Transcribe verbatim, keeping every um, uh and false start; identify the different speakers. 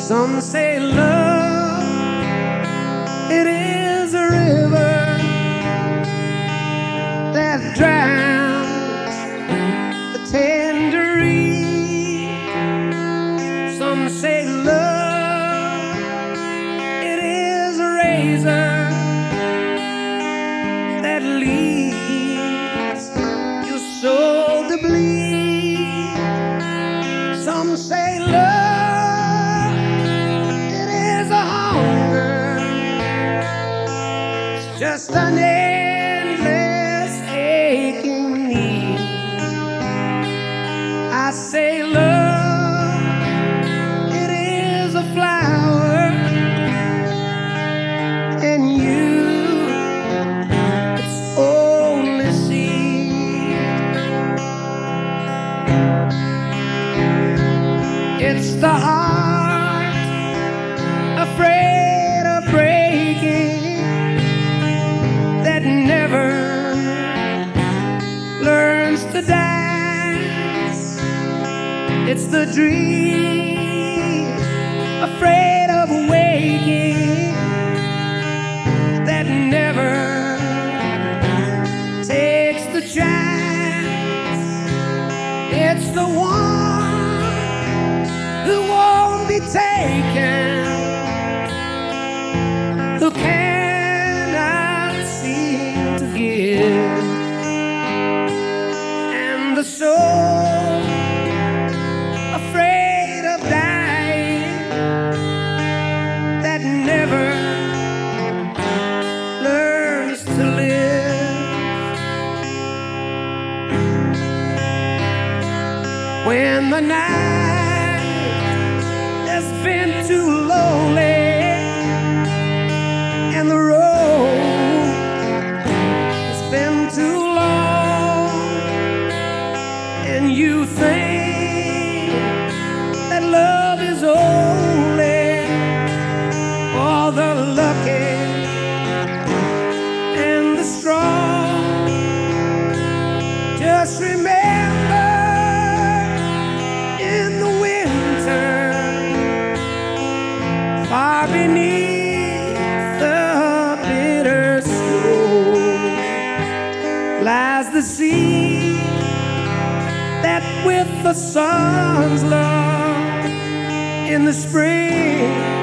Speaker 1: Some say love, it is a river that drowns the tender reed. Some say love, it is a razor that leaves your soul to bleed. Some say love, it is a hunger, it's just an endless aching need. I say love, it is a flower, and you, it's only seed. It's the heart afraid of breaking that never learns to dance. It's the dream afraid of waking that never takes the chance. It's the one who won't be taken, who cannot seem to give, and the soul afraid of dying that never learns to live. When the night has been too lonely and the road has been too long, and you think that love is only for the lucky and the strong, just remember, in the winter, far beneath the bitter snow, lies the sea that with the sun's love in the spring